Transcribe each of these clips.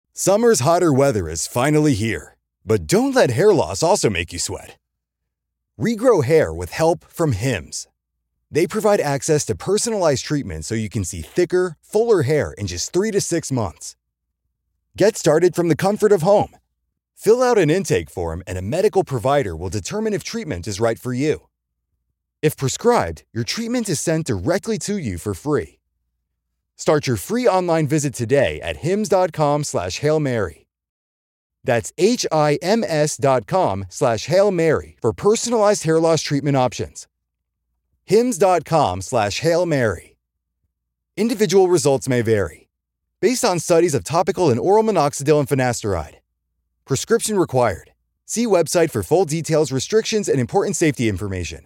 Summer's hotter weather is finally here, but don't let hair loss also make you sweat. Regrow hair with help from Hims. They provide access to personalized treatment so you can see thicker, fuller hair in just 3 to 6 months. Get started from the comfort of home. Fill out an intake form and a medical provider will determine if treatment is right for you. If prescribed, your treatment is sent directly to you for free. Start your free online visit today at hims.com/Hail Mary. That's HIMS.com/Hail Mary for personalized hair loss treatment options. hims.com/Hail Mary. Individual results may vary. Based on studies of topical and oral minoxidil and finasteride. Prescription required. See website for full details, restrictions, and important safety information.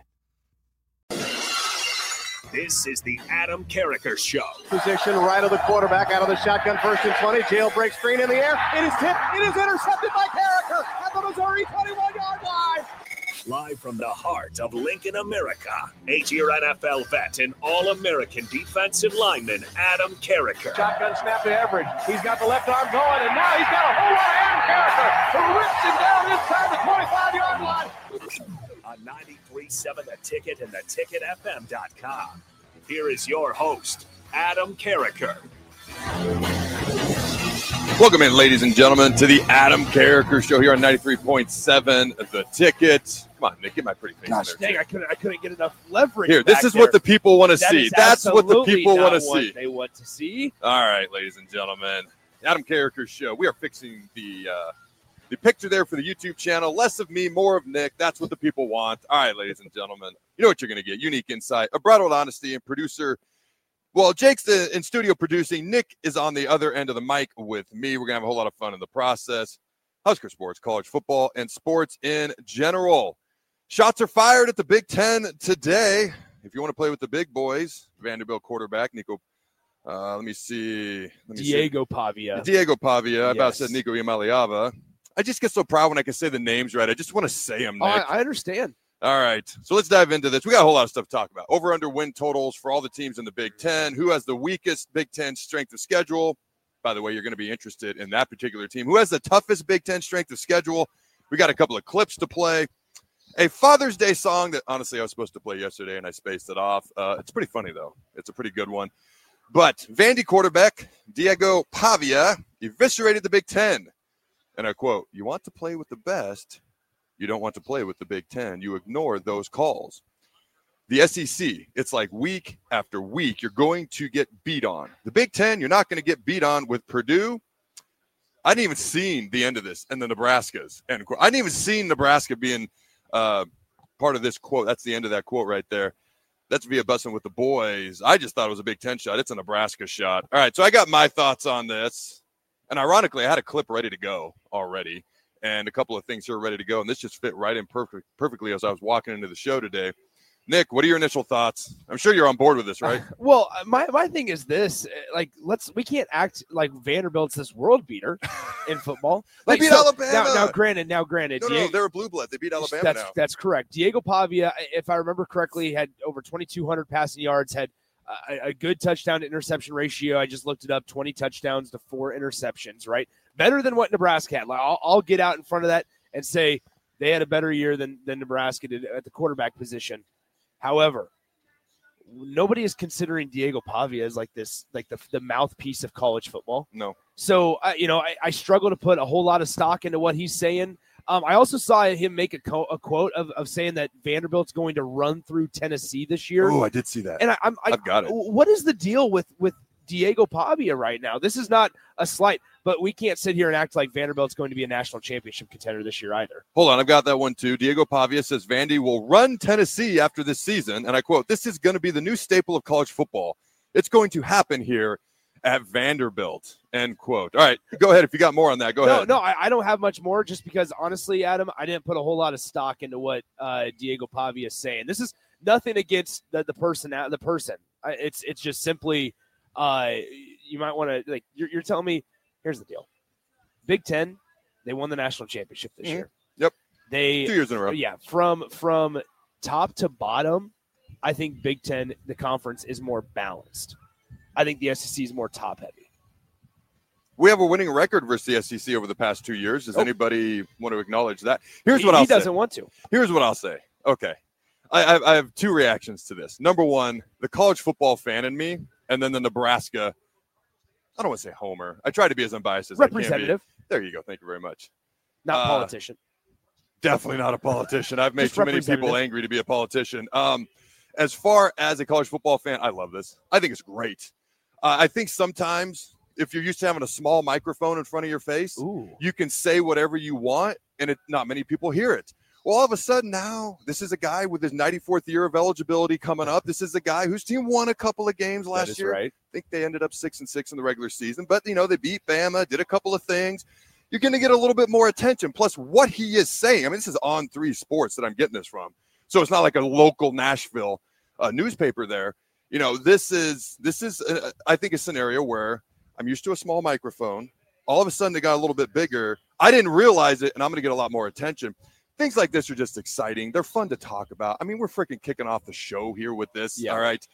This is the Adam Carriker Show. Position right of the quarterback, out of the shotgun, 1st and 20. Jailbreak screen in the air. It is tipped. It is intercepted by Carriker at the Missouri 21-yard line. Live from the heart of Lincoln, America, 8-year NFL vet and All-American defensive lineman Adam Carriker. Shotgun snap to Everidge. He's got the left arm going, and now he's got a whole lot of Adam Carriker who rips him down inside the 25-yard line. On 93.7 The Ticket and theticketfm.com. Here is your host, Adam Carriker. Welcome in, ladies and gentlemen, to the Adam Carriker Show here on 93.7 The Ticket. Come on, Nick, get my pretty face in there. Dang, I couldn't get enough leverage. Here, this is what the people want to see. That's what the people want to see. They want to see. All right, ladies and gentlemen, Adam Carriker Show. We are fixing the picture there for the YouTube channel. Less of me, more of Nick. That's what the people want. All right, ladies and gentlemen, you know what you're going to get. Unique insight, unbridled honesty, and producer. Well, Jake's in studio producing. Nick is on the other end of the mic with me. We're going to have a whole lot of fun in the process. Husker sports, college football, and sports in general. Shots are fired at the Big Ten today. If you want to play with the big boys, Vanderbilt quarterback, Nico. Let me see. Diego Pavia. I about said Nico Iamaleava. I just get so proud when I can say the names right. I just want to say them, Nick. I understand. All right, so let's dive into this. We got a whole lot of stuff to talk about. Over-under win totals for all the teams in the Big Ten. Who has the weakest Big Ten strength of schedule? By the way, you're going to be interested in that particular team. Who has the toughest Big Ten strength of schedule? We got a couple of clips to play. A Father's Day song that, honestly, I was supposed to play yesterday, and I spaced it off. It's pretty funny, though. It's a pretty good one. But Vandy quarterback Diego Pavia eviscerated the Big Ten. And I quote, "You want to play with the best. You don't want to play with the Big Ten. You ignore those calls." The SEC, it's like week after week, you're going to get beat on. The Big Ten, you're not going to get beat on with Purdue. I didn't even see the end of this and the Nebraskas. End quote. I didn't even see Nebraska being part of this quote. That's the end of that quote right there. That's via bussing with the boys. I just thought it was a Big Ten shot. It's a Nebraska shot. All right, so I got my thoughts on this. And ironically, I had a clip ready to go already and a couple of things here ready to go. And this just fit right in perfectly as I was walking into the show today. Nick, what are your initial thoughts? I'm sure you're on board with this, right? Well, my thing is this: like, we can't act like Vanderbilt's this world beater in football. They beat Alabama. Now, granted, No, they're a blue blood. They beat Alabama now. That's correct. Diego Pavia, if I remember correctly, had over 2,200 passing yards, had a good touchdown to interception ratio. I just looked it up: 20 touchdowns to 4 interceptions. Right, better than what Nebraska had. Like, I'll get out in front of that and say they had a better year than Nebraska did at the quarterback position. However, nobody is considering Diego Pavia as like the mouthpiece of college football. No. So, I struggle to put a whole lot of stock into what he's saying. I also saw him make a quote of saying that Vanderbilt's going to run through Tennessee this year. Oh, I did see that. And I've got it. What is the deal with Diego Pavia right now? This is not a slight, but we can't sit here and act like Vanderbilt's going to be a national championship contender this year either. Hold on, I've got that one too. Diego Pavia says Vandy will run Tennessee after this season. And I quote, "This is going to be the new staple of college football. It's going to happen here at Vanderbilt," end quote. All right, go ahead. If you got more on that, go ahead. No, I don't have much more just because, honestly, Adam, I didn't put a whole lot of stock into what Diego Pavia is saying. This is nothing against the person. It's just simply you might want to, like, you're telling me, here's the deal. Big Ten, they won the national championship this year. Yep. 2 2 years in a row. Yeah, from top to bottom, I think Big Ten, the conference, is more balanced. I think the SEC is more top heavy. We have a winning record versus the SEC over the past 2 years. Does anybody want to acknowledge that? Here's what I'll say. He doesn't want to. Here's what I'll say. Okay. I have two reactions to this. Number one, the college football fan in me, and then the Nebraska, I don't want to say homer. I try to be as unbiased as I can be. Representative. There you go. Thank you very much. Not politician. Definitely not a politician. I've made Just too many people angry to be a politician. As far as a college football fan, I love this. I think it's great. I think sometimes if you're used to having a small microphone in front of your face, you can say whatever you want, and not many people hear it. Well, all of a sudden now, this is a guy with his 94th year of eligibility coming up. This is a guy whose team won a couple of games last year. Right. I think they ended up 6-6 in the regular season, but they beat Bama, did a couple of things. You're going to get a little bit more attention. Plus, what he is saying, I mean, this is On 3 Sports that I'm getting this from, so it's not like a local Nashville newspaper there. This is I think a scenario where I'm used to a small microphone. All of a sudden, they got a little bit bigger. I didn't realize it, and I'm going to get a lot more attention. Things like this are just exciting. They're fun to talk about. I mean, we're freaking kicking off the show here with this. Yeah. All right.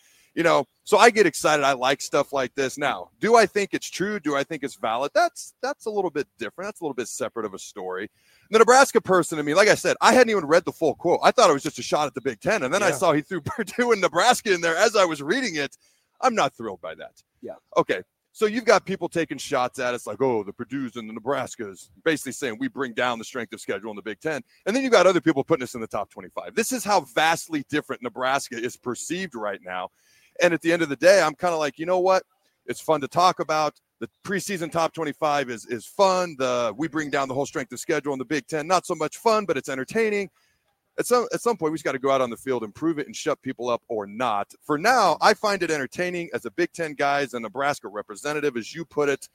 So I get excited. I like stuff like this. Now, do I think it's true? Do I think it's valid? That's a little bit different. That's a little bit separate of a story. The Nebraska person to me, like I said, I hadn't even read the full quote. I thought it was just a shot at the Big Ten. And then I saw he threw Purdue and Nebraska in there as I was reading it. I'm not thrilled by that. Yeah. Okay. So you've got people taking shots at us like, oh, the Purdue's and the Nebraskas, basically saying we bring down the strength of schedule in the Big Ten. And then you've got other people putting us in the top 25. This is how vastly different Nebraska is perceived right now. And at the end of the day, I'm kind of like, you know what? It's fun to talk about. The preseason top 25 is fun. We bring down the whole strength of schedule in the Big Ten. Not so much fun, but it's entertaining. At some point, we just got to go out on the field and prove it and shut people up or not. For now, I find it entertaining as a Big Ten guy, as a Nebraska representative, as you put it.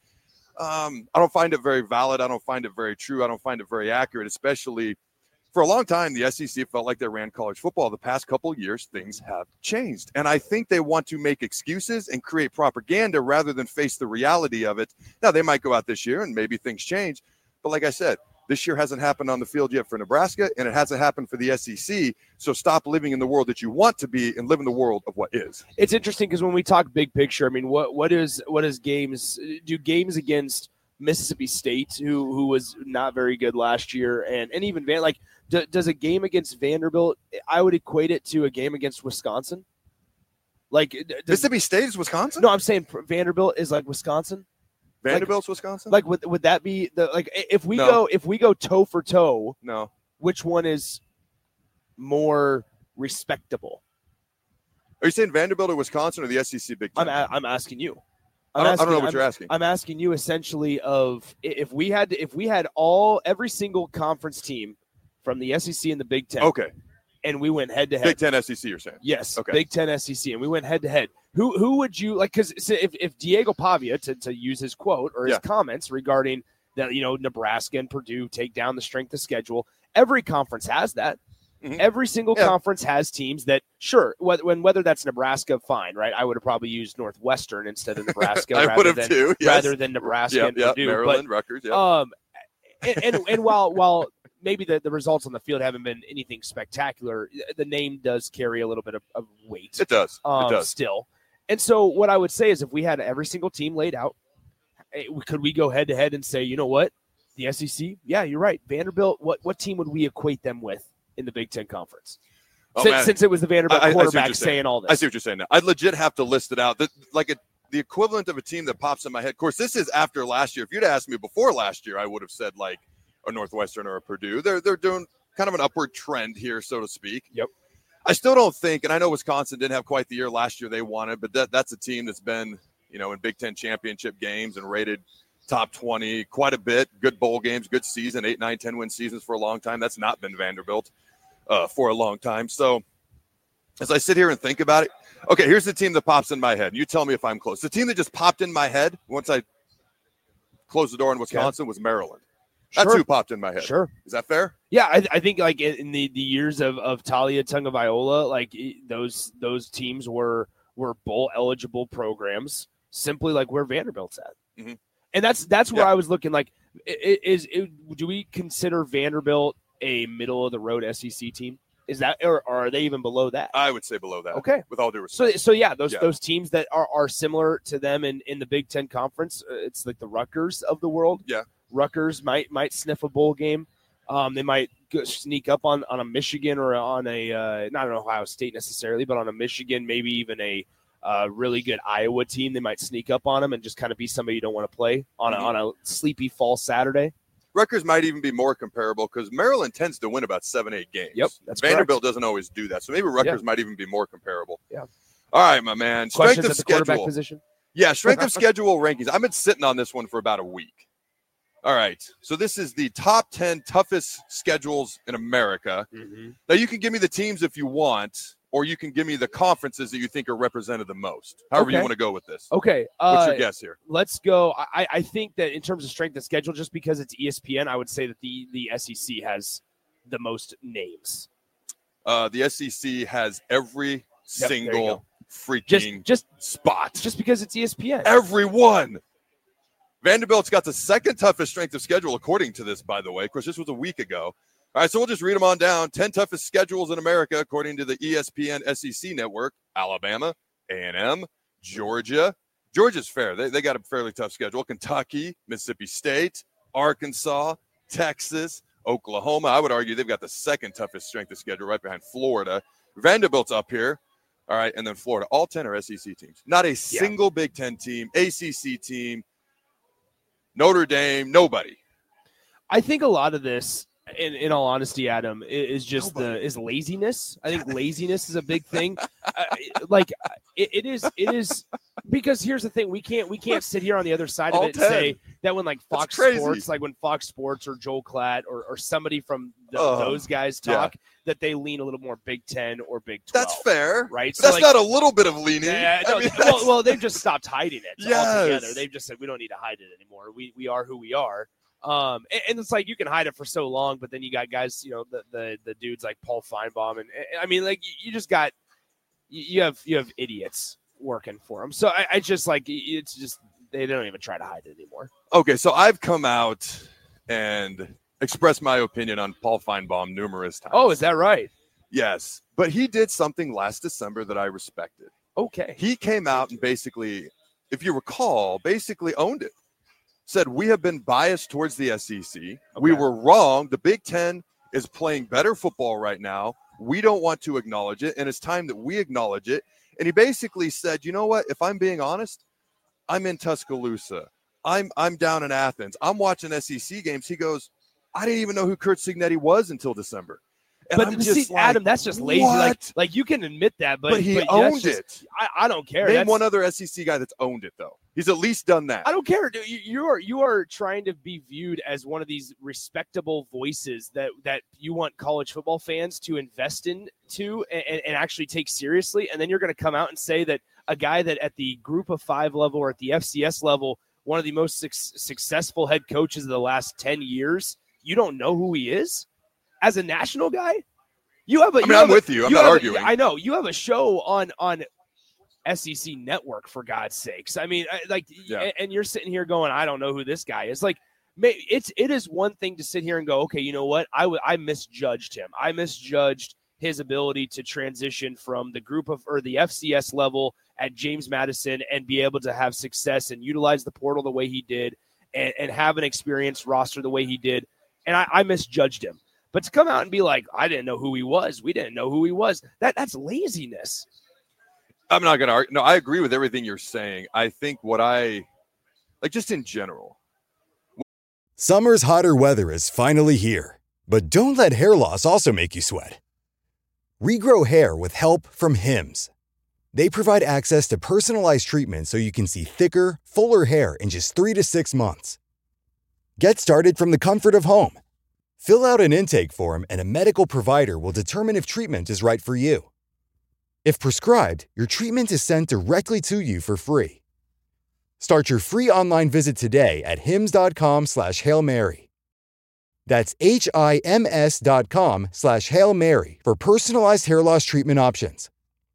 I don't find it very valid. I don't find it very true. I don't find it very accurate, especially for a long time, the SEC felt like they ran college football. The past couple of years, things have changed. And I think they want to make excuses and create propaganda rather than face the reality of it. Now, they might go out this year and maybe things change. But like I said, this year hasn't happened on the field yet for Nebraska, and it hasn't happened for the SEC. So stop living in the world that you want to be and live in the world of what is. It's interesting because when we talk big picture, I mean, what is games? Do games against Mississippi State, who was not very good last year, and even does a game against Vanderbilt? I would equate it to a game against Wisconsin. Like Mississippi State is Wisconsin? No, I'm saying Vanderbilt is like Wisconsin. Vanderbilt's Wisconsin? Like would that be if we go toe for toe? No. Which one is more respectable? Are you saying Vanderbilt or Wisconsin or the SEC Big Ten? I'm asking you. I don't know what you're asking. I'm asking you essentially of if we had every single conference team from the SEC and the Big Ten. Okay. And we went head to head. Big Ten SEC, you're saying? Yes. Okay. Big Ten SEC, and we went head to head. Who would you like? Because if Diego Pavia, to use his quote or his comments regarding that, Nebraska and Purdue take down the strength of schedule. Every conference has that. Mm-hmm. Every single conference has teams that, sure, whether that's Nebraska, fine, right? I would have probably used Northwestern instead of Nebraska rather than Nebraska and Purdue. Maryland, Rutgers, and while maybe the results on the field haven't been anything spectacular, the name does carry a little bit of weight. It does. Still. And so what I would say is if we had every single team laid out, could we go head to head and say, you know what, the SEC? Yeah, you're right. Vanderbilt, what team would we equate them with in the Big Ten Conference? Since it was the Vanderbilt quarterback saying all this. I see what you're saying now. I'd legit have to list it out. The equivalent of a team that pops in my head. Of course, this is after last year. If you'd asked me before last year, I would have said like a Northwestern or a Purdue. They're doing kind of an upward trend here, so to speak. Yep. I still don't think, and I know Wisconsin didn't have quite the year last year they wanted, but that's a team that's been, in Big Ten championship games and rated top 20 quite a bit. Good bowl games, good season, 8, 9, 10 win seasons for a long time. That's not been Vanderbilt for a long time. So as I sit here and think about it, okay, here's the team that pops in my head. You tell me if I'm close. The team that just popped in my head once I closed the door in Wisconsin was Maryland. That's who popped in my head. Sure. Is that fair? Yeah, I think like in the years of Talia Tagovailoa, like those teams were bowl eligible programs, simply like where Vanderbilt's at. Mm-hmm. And that's where I was looking. Like, do we consider Vanderbilt a middle of the road SEC team? Is that, or are they even below that? I would say below that. Okay. With all due respect. So yeah, those teams that are similar to them in the Big Ten Conference, it's like the Rutgers of the world. Yeah. Rutgers might sniff a bowl game. They might sneak up on a Michigan or on a not an Ohio State necessarily, but on a Michigan, maybe even a really good Iowa team. They might sneak up on them and just kind of be somebody you don't want to play on a sleepy fall Saturday. Rutgers might even be more comparable because Maryland tends to win about 7-8 games. Yep, that's Vanderbilt correct. doesn't always do that. So maybe Rutgers might even be more comparable. Yeah. All right, my man. Questions Strength of at the quarterback schedule. position? Yeah, strength of schedule rankings. I've been sitting on this one for about a week. All right. So this is the top 10 toughest schedules in America. Mm-hmm. Now, you can give me the teams if you want, or you can give me the conferences that you think are represented the most. However you want to go with this. Okay. What's your guess here? Let's go. I think that in terms of strength of schedule, just because it's ESPN, I would say that the SEC has the most names. The SEC has every single freaking just spot. Just because it's ESPN. Everyone. Vanderbilt's got the second toughest strength of schedule, according to this, by the way. Of course, this was a week ago. All right, so we'll just read them on down. 10 toughest schedules in America, according to the ESPN SEC network. Alabama, A&M, Georgia. Georgia's fair. They got a fairly tough schedule. Kentucky, Mississippi State, Arkansas, Texas, Oklahoma. I would argue they've got the second toughest strength of schedule right behind Florida. Vanderbilt's up here. All right, and then Florida. All 10 are SEC teams. Not a single Big Ten team, ACC team, Notre Dame, nobody. I think a lot of this, in all honesty, Adam, is just is laziness. I think laziness is a big thing. It is because here's the thing: we can't sit here on the other side of it and say that when like Fox Sports, like when Fox Sports or Joel Klatt or somebody from those guys talk, that they lean a little more Big Ten or Big 12. That's fair, right? So that's not a little bit of leaning. Yeah, no, well, they've just stopped hiding it altogether. They've just said we don't need to hide it anymore. We are who we are. And it's like you can hide it for so long, but then you got guys, the dudes like Paul Feinbaum, and I mean, like you just got you have idiots working for them. So I just like it's just they don't even try to hide it anymore. Okay, so I've come out and expressed my opinion on Paul Feinbaum numerous times. Oh, is that right? Yes, but he did something last December that I respected. Okay, he came out and basically, if you recall, basically owned it. Said we have been biased towards the SEC. Okay. We were wrong. The Big Ten is playing better football right now. We don't want to acknowledge it, and it's time that we acknowledge it. And he basically said, you know what? If I'm being honest, I'm in Tuscaloosa. I'm down in Athens. I'm watching SEC games. He goes, I didn't even know who Curt Cignetti was until December. And but see, like, Adam, that's just lazy. Like you can admit that, but he owned it. I don't care. Name one other SEC guy that's owned it, though. He's at least done that. I don't care. Dude. You are trying to be viewed as one of these respectable voices that you want college football fans to invest into and actually take seriously. And then you're going to come out and say that a guy that at the Group of 5 level or at the FCS level, one of the most successful head coaches of the last 10 years, you don't know who he is? As a national guy, you have a. I'm with you. I'm not arguing. I know you have a show on SEC Network, for God's sakes. I mean, and you're sitting here going, I don't know who this guy is. Like, it is one thing to sit here and go, okay, you know what? I misjudged him. I misjudged his ability to transition from the group of or the FCS level at James Madison and be able to have success and utilize the portal the way he did and have an experienced roster the way he did. And I misjudged him. But to come out and be like, I didn't know who he was. We didn't know who he was. That's laziness. I'm not going to argue. No, I agree with everything you're saying. I think just in general. Summer's hotter weather is finally here. But don't let hair loss also make you sweat. Regrow hair with help from Hims. They provide access to personalized treatment so you can see thicker, fuller hair in just 3 to 6 months. Get started from the comfort of home. Fill out an intake form and a medical provider will determine if treatment is right for you. If prescribed, your treatment is sent directly to you for free. Start your free online visit today at hims.com/Hail Mary. That's HIMS.com/Hail Mary for personalized hair loss treatment options.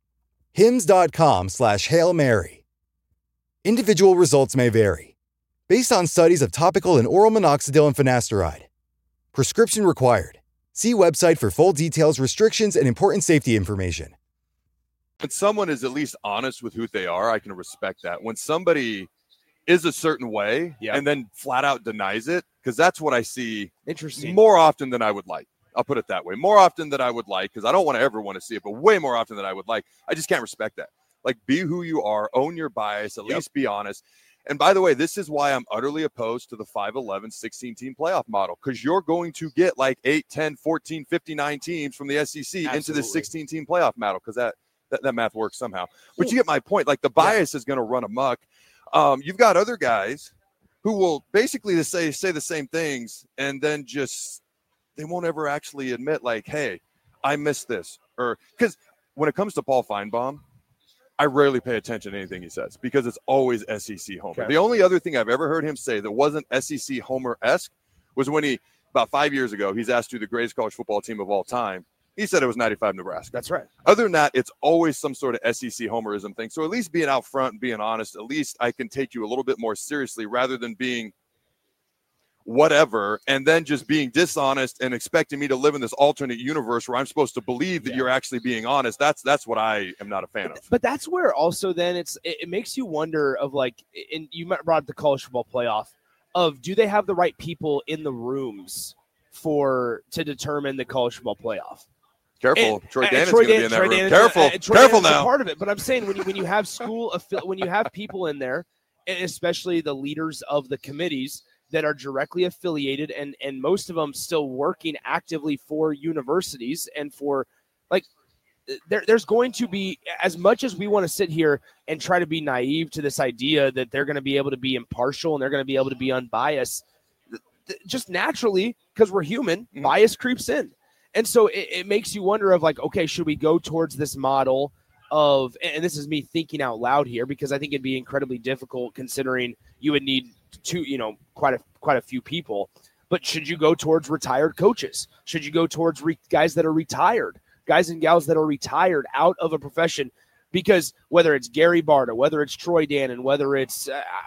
hims.com/Hail Mary. Individual results may vary. Based on studies of topical and oral minoxidil and finasteride. Prescription required. See website for full details, restrictions, and important safety information. When someone is at least honest with who they are, I can respect that. When somebody is a certain way and then flat out denies it, because that's what I see more often than I would like. I'll put it that way. More often than I would like, because I don't want to ever want to see it, but way more often than I would like. I just can't respect that. Like, be who you are, own your bias, at least be honest. And by the way, this is why I'm utterly opposed to the 5-11, 16-team playoff model, because you're going to get like 8, 10, 14, 59 teams from the SEC into the 16-team playoff model, because that math works somehow. But you get my point. Like, the bias is going to run amok. You've got other guys who will basically say the same things, and then just they won't ever actually admit, like, hey, I missed this. Or because when it comes to Paul Feinbaum, I rarely pay attention to anything he says because it's always SEC homer. Okay. The only other thing I've ever heard him say that wasn't SEC homer-esque was when about 5 years ago, he's asked who the greatest college football team of all time. He said it was 95 Nebraska. That's right. Other than that, it's always some sort of SEC homerism thing. So at least being out front and being honest, at least I can take you a little bit more seriously rather than being whatever and then just being dishonest and expecting me to live in this alternate universe where I'm supposed to believe that you're actually being honest. That's what I am not a fan of. But that's where also then it makes you wonder of, like, and you brought up the college football playoff, of do they have the right people in the rooms to determine the college football playoff? Careful, Troy Danon's going to be in that room. Careful now. Part of it, but I'm saying when you have when you have people in there, and especially the leaders of the committees that are directly affiliated and most of them still working actively for universities and for, like, there's going to be, as much as we want to sit here and try to be naive to this idea that they're going to be able to be impartial and they're going to be able to be unbiased, just naturally, because we're human, bias creeps in. And so it makes you wonder of, like, okay, should we go towards this model of, and this is me thinking out loud here, because I think it'd be incredibly difficult considering you would need quite a few people. But should you go towards retired coaches? Should you go towards guys that are retired, guys and gals that are retired out of a profession? Because whether it's Gary Barta, whether it's Troy Danon, whether it's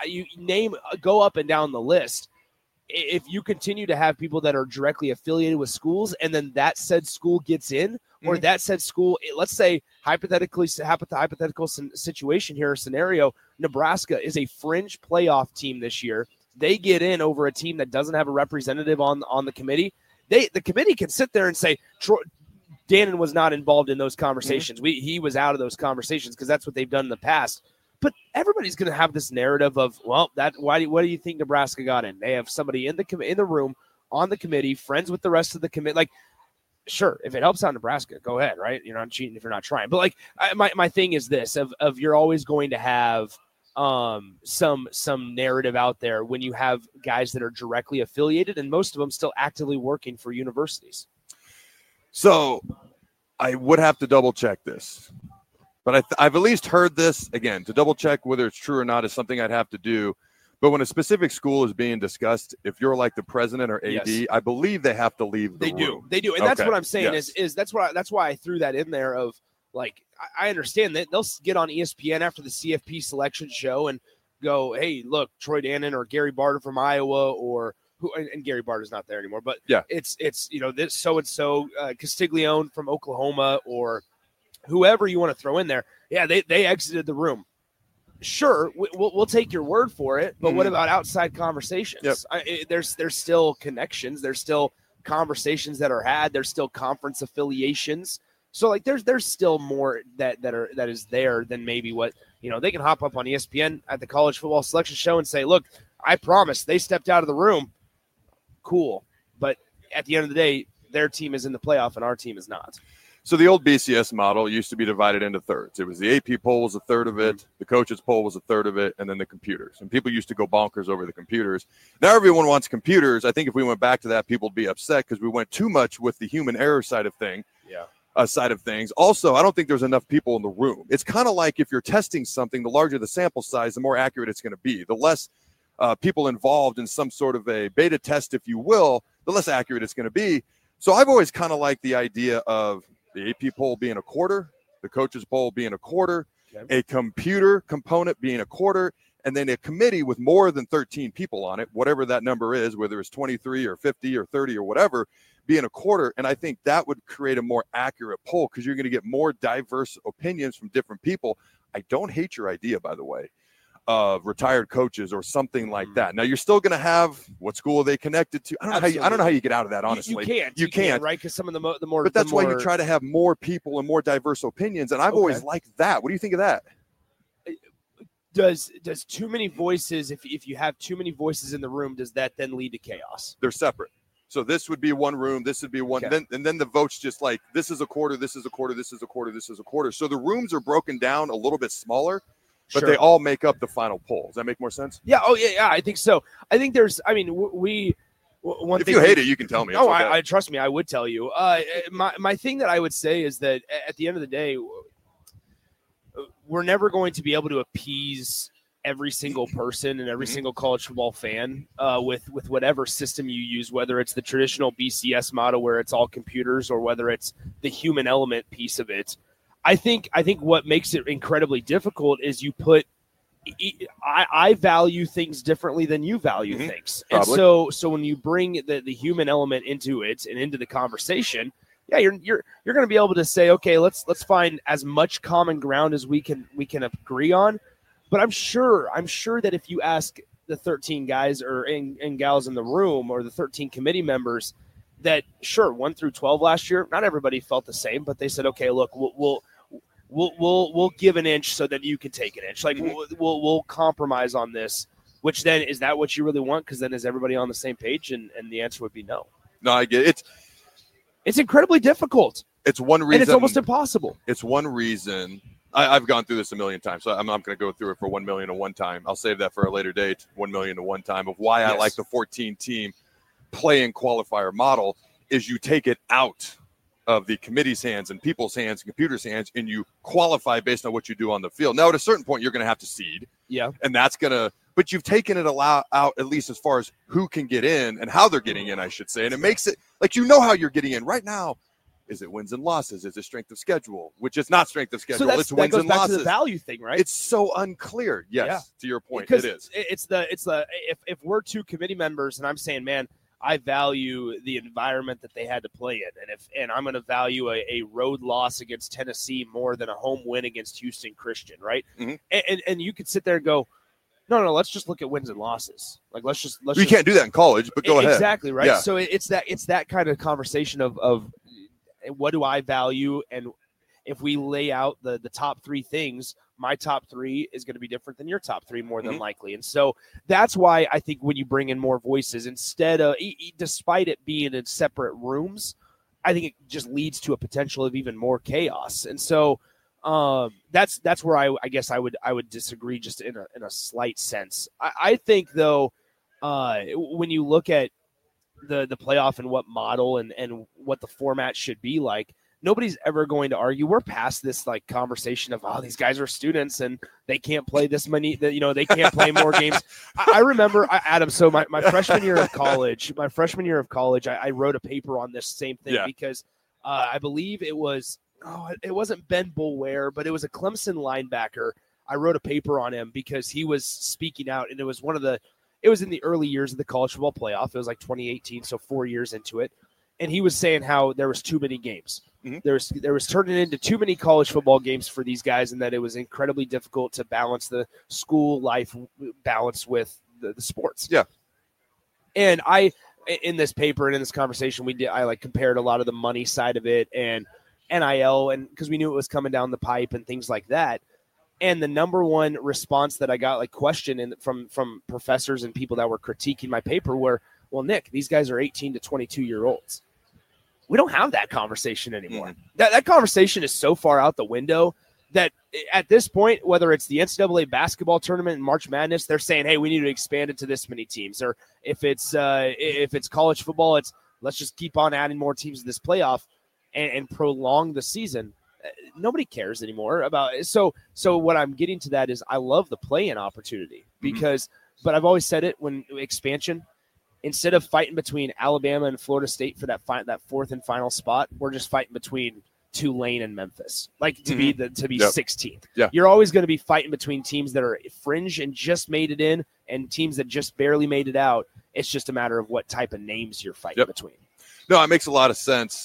go up and down the list, if you continue to have people that are directly affiliated with schools and then that said school gets in, or that said school, let's say hypothetical situation here, scenario, Nebraska is a fringe playoff team this year. They get in over a team that doesn't have a representative on the committee. The committee can sit there and say, Danon was not involved in those conversations. He was out of those conversations because that's what they've done in the past. But everybody's going to have this narrative of, well, what do you think Nebraska got in? They have somebody in the room on the committee, friends with the rest of the committee. Like, sure, if it helps out Nebraska, go ahead, right? You're not cheating if you're not trying. But, like, my thing is this: of you're always going to have some narrative out there when you have guys that are directly affiliated, and most of them still actively working for universities. So I would have to double check this. But I've at least heard this, again, to double check whether it's true or not is something I'd have to do. But when a specific school is being discussed, if you're like the president or AD, yes, I believe they have to leave the room. They do. And that's what I'm saying is that's why I threw that in there of, like, I understand that they'll get on ESPN after the CFP selection show and go, hey, look, Troy Danon or Gary Barta from Iowa, or and Gary Barta's not there anymore, but it's this so-and-so Castiglione from Oklahoma, or whoever you want to throw in there. Yeah, they exited the room. Sure, we'll take your word for it, but what about outside conversations? Yep. There's still connections. There's still conversations that are had. There's still conference affiliations. So, like, there's still more that is there than maybe what, they can hop up on ESPN at the college football selection show and say, look, I promise they stepped out of the room. Cool. But at the end of the day, their team is in the playoff and our team is not. So the old BCS model used to be divided into thirds. It was the AP poll was a third of it, the coaches poll was a third of it, and then the computers. And people used to go bonkers over the computers. Now everyone wants computers. I think if we went back to that, people would be upset because we went too much with the human error side of things. Also, I don't think there's enough people in the room. It's kind of like if you're testing something, the larger the sample size, the more accurate it's going to be. The less people involved in some sort of a beta test, if you will, the less accurate it's going to be. So I've always kind of liked the idea of the AP poll being a quarter, the coaches poll being a quarter, a computer component being a quarter, and then a committee with more than 13 people on it, whatever that number is, whether it's 23 or 50 or 30 or whatever, being a quarter. And I think that would create a more accurate poll because you're going to get more diverse opinions from different people. I don't hate your idea, by the way, of retired coaches or something like that. Now, you're still going to have what school are they connected to? I don't know how you get out of that, honestly. You can't, right? Because some of the more. But that's why you try to have more people and more diverse opinions. And I've always liked that. What do you think of that? Does too many voices, if you have too many voices in the room, does that then lead to chaos? They're separate. So this would be one room, this would be one, and then the votes just like, this is a quarter, this is a quarter, this is a quarter, this is a quarter. So the rooms are broken down a little bit smaller, but they all make up the final poll. Does that make more sense? Yeah. Oh, yeah. I think so. I think there's, I mean, if you hate it, you can tell me. No, I trust me. I would tell you. My thing that I would say is that at the end of the day, we're never going to be able to appease every single person and every single college football fan with whatever system you use, whether it's the traditional BCS model where it's all computers or whether it's the human element piece of it. I think what makes it incredibly difficult is you put I value things differently than you value things. Probably. And so when you bring the human element into it and into the conversation, yeah, you're going to be able to say, okay, let's find as much common ground as we can agree on. But I'm sure that if you ask the 13 guys and gals in the room or the 13 committee members, that sure 1 through 12 last year, not everybody felt the same, but they said, okay, look, we'll give an inch so that you can take an inch. Like we'll compromise on this. Which then is that what you really want? Because then is everybody on the same page? And the answer would be no. No, I get it. It's incredibly difficult. It's one reason. And it's almost impossible. It's one reason. I've gone through this a million times, so I'm not going to go through it for 1 million to one time. I'll save that for a later date, 1 million to one time, of why I like the 14-team play-in qualifier model is you take it out of the committee's hands and people's hands and computers' hands, and you qualify based on what you do on the field. Now, at a certain point, you're going to have to seed. Yeah. And that's going to – but you've taken it out at least as far as who can get in and how they're getting in, I should say. And it makes it – like you know how you're getting in. Right now, is it wins and losses? Is it strength of schedule? Which is not strength of schedule. So it's wins and losses. That goes back to the value thing, right? It's so unclear. Yes, to your point, it is. It's the if we're two committee members and I'm saying, man, I value the environment that they had to play in, and I'm going to value a road loss against Tennessee more than a home win against Houston Christian, right? Mm-hmm. And you could sit there and go, no, let's just look at wins and losses. Like let's just can't do that in college, but go ahead. Exactly right. Yeah. So it's that kind of conversation of what do I value, and if we lay out the top three things, my top three is going to be different than your top three more than likely. And so that's why I think when you bring in more voices, instead of, despite it being in separate rooms, I think it just leads to a potential of even more chaos. And so that's where I guess I would disagree just in a slight sense. I think though, when you look at the playoff and what model and what the format should be like, nobody's ever going to argue. We're past this like conversation of, these guys are students and they can't play this many, they can't play more games. I remember, Adam, so my freshman year of college, I wrote a paper on this same thing because I believe it wasn't Ben Boulware, but it was a Clemson linebacker. I wrote a paper on him because he was speaking out, and it was it was in the early years of the college football playoff. It was like 2018, so 4 years into it. And he was saying how there was too many games. Mm-hmm. There was turning into too many college football games for these guys, and that it was incredibly difficult to balance the school life balance with the sports. Yeah. And in this paper and in this conversation I compared a lot of the money side of it and NIL, and because we knew it was coming down the pipe and things like that. And the number one response that I got, question from professors and people that were critiquing my paper were, well, Nick, these guys are 18 to 22-year-olds. We don't have that conversation anymore. Mm-hmm. That conversation is so far out the window that at this point, whether it's the NCAA basketball tournament and March Madness, they're saying, hey, we need to expand it to this many teams. Or if it's college football, let's just keep on adding more teams to this playoff and prolong the season. Nobody cares anymore about it. So what I'm getting to that is I love the play-in opportunity because, but I've always said it when expansion, instead of fighting between Alabama and Florida State for that fourth and final spot, we're just fighting between Tulane and Memphis, like to be 16th. Yeah. You're always going to be fighting between teams that are fringe and just made it in and teams that just barely made it out. It's just a matter of what type of names you're fighting between. No, it makes a lot of sense.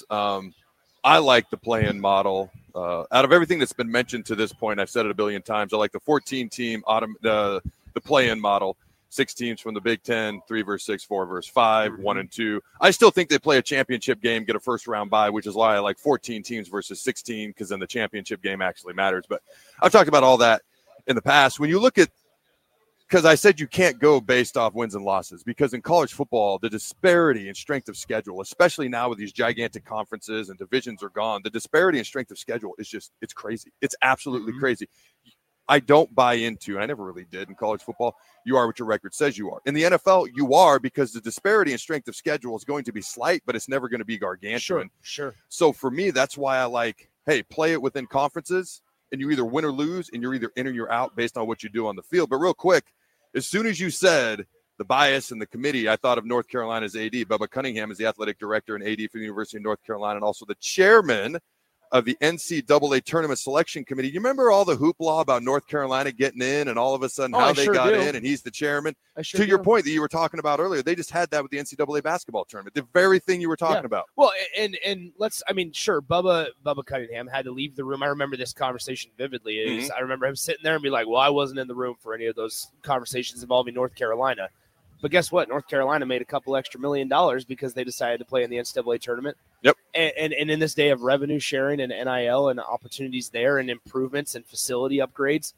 I like the play-in model. Out of everything that's been mentioned to this point, I've said it a billion times, I like the 14-team the play-in model. 6 teams from the Big Ten, 3 versus 6, 4 versus 5, 1 and 2. I still think they play a championship game, get a first-round bye, which is why I like 14 teams versus 16, because then the championship game actually matters. But I've talked about all that in the past. When you look at – because I said you can't go based off wins and losses, because in college football, the disparity in strength of schedule, especially now with these gigantic conferences and divisions are gone, the disparity in strength of schedule is just – it's crazy. It's absolutely crazy. I don't buy into, and I never really did in college football, you are what your record says you are. In the NFL, you are, because the disparity in strength of schedule is going to be slight, but it's never going to be gargantuan. Sure. So for me, that's why I like, hey, play it within conferences, and you either win or lose, and you're either in or you're out based on what you do on the field. But real quick, as soon as you said the bias in the committee, I thought of North Carolina's AD. Bubba Cunningham is the athletic director and AD for the University of North Carolina, and also the chairman of the NCAA tournament selection committee. You remember all the hoopla about North Carolina getting in and all of a sudden how they got in, and he's the chairman? To your point that you were talking about earlier, they just had that with the NCAA basketball tournament, the very thing you were talking about. Well, and sure, Bubba Cunningham had to leave the room. I remember this conversation vividly. I remember him sitting there and be like, well, I wasn't in the room for any of those conversations involving North Carolina. But guess what? North Carolina made a couple extra $1 million because they decided to play in the NCAA tournament. Yep. And in this day of revenue sharing and NIL and opportunities there and improvements and facility upgrades,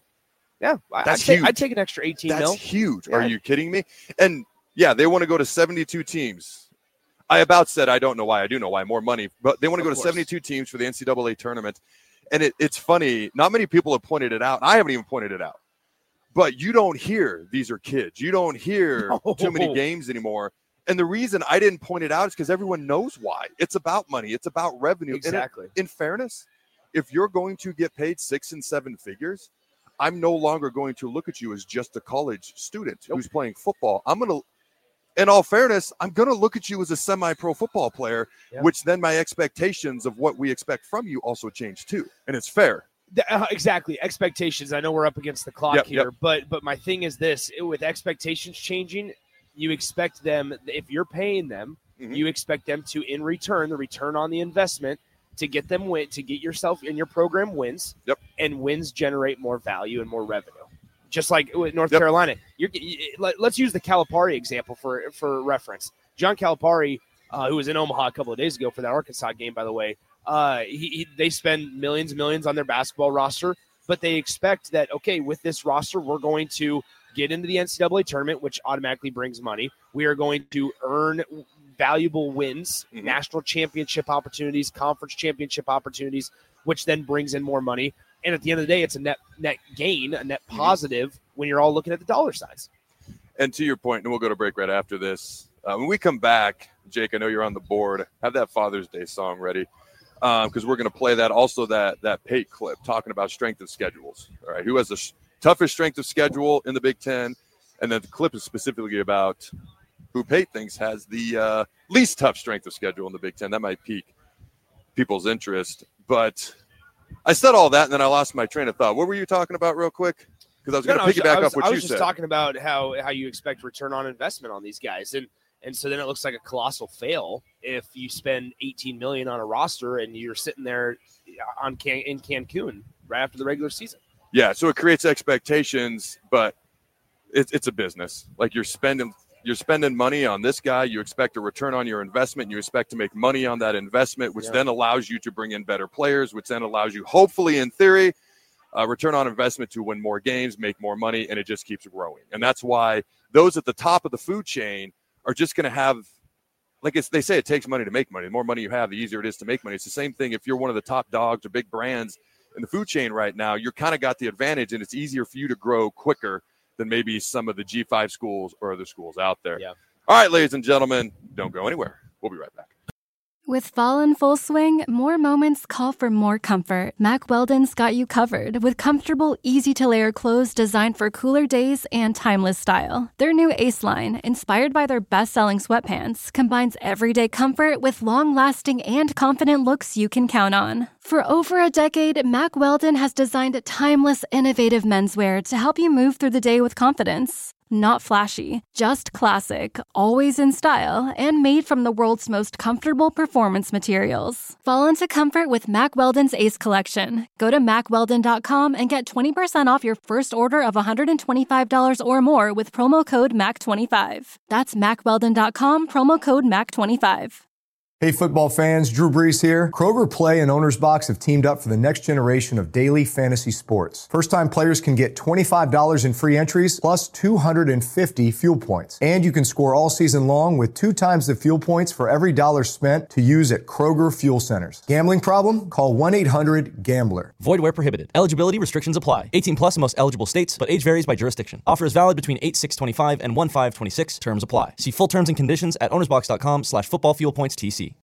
I'd take an extra 18 mil. That's huge. Yeah. Are you kidding me? And they want to go to 72 teams. I about said I don't know why. I do know why. More money. But they want to go to 72 teams for the NCAA tournament. And it's funny. Not many people have pointed it out. And I haven't even pointed it out. But you don't hear these are kids. You don't hear too many games anymore. And the reason I didn't point it out is because everyone knows why. It's about money. It's about revenue. Exactly. In fairness, if you're going to get paid 6 and 7 figures, I'm no longer going to look at you as just a college student who's playing football. In all fairness, I'm going to look at you as a semi-pro football player, which then my expectations of what we expect from you also change too. And it's fair. Exactly. Expectations. I know we're up against the clock here, but my thing is this: with expectations changing, you expect them, if you're paying them, you expect them to, in return, the return on the investment, to get them to get yourself in your program wins. Yep. And wins generate more value and more revenue. Just like with North Carolina, let's use the Calipari example for reference. John Calipari, who was in Omaha a couple of days ago for that Arkansas game, by the way. They spend millions and millions on their basketball roster, but they expect that, okay, with this roster, we're going to get into the NCAA tournament, which automatically brings money. We are going to earn valuable wins, national championship opportunities, conference championship opportunities, which then brings in more money. And at the end of the day, it's a net gain, a net positive when you're all looking at the dollar signs. And to your point, and we'll go to break right after this. When we come back, Jake, I know you're on the board. Have that Father's Day song ready. Because we're going to play that, also that Pate clip talking about strength of schedules. All right, who has the toughest strength of schedule in the Big Ten? And then the clip is specifically about who Pate thinks has the least tough strength of schedule in the Big Ten. That might pique people's interest. But I said all that, and then I lost my train of thought. What were you talking about real quick? Because I was going to piggyback off what you said. I was just talking about how you expect return on investment on these guys. And so then it looks like a colossal fail if you spend $18 million on a roster and you're sitting there in Cancun right after the regular season. Yeah, so it creates expectations, but it's a business. Like you're spending money on this guy. You expect a return on your investment. You expect to make money on that investment, which then allows you to bring in better players, which then allows you, hopefully, in theory, return on investment to win more games, make more money, and it just keeps growing. And that's why those at the top of the food chain are just going to have, like they say, it takes money to make money. The more money you have, the easier it is to make money. It's the same thing if you're one of the top dogs or big brands in the food chain right now. You're kind of got the advantage, and it's easier for you to grow quicker than maybe some of the G5 schools or other schools out there. Yeah. All right, ladies and gentlemen, don't go anywhere. We'll be right back. With fall in full swing, more moments call for more comfort. Mack Weldon's got you covered with comfortable, easy-to-layer clothes designed for cooler days and timeless style. Their new Ace line, inspired by their best-selling sweatpants, combines everyday comfort with long-lasting and confident looks you can count on. For over a decade, Mack Weldon has designed timeless, innovative menswear to help you move through the day with confidence. Not flashy, just classic, always in style, and made from the world's most comfortable performance materials. Fall into comfort with Mack Weldon's Ace Collection. Go to MackWeldon.com and get 20% off your first order of $125 or more with promo code MAC25. That's MackWeldon.com, promo code MAC25. Hey football fans, Drew Brees here. Kroger Play and Owner's Box have teamed up for the next generation of daily fantasy sports. First-time players can get $25 in free entries plus 250 fuel points. And you can score all season long with 2 times the fuel points for every dollar spent to use at Kroger Fuel Centers. Gambling problem? Call 1-800-GAMBLER. Void where prohibited. Eligibility restrictions apply. 18 plus in most eligible states, but age varies by jurisdiction. Offer is valid between 8/6/25 and 1/5/26. Terms apply. See full terms and conditions at ownersbox.com/footballfuelpointstc.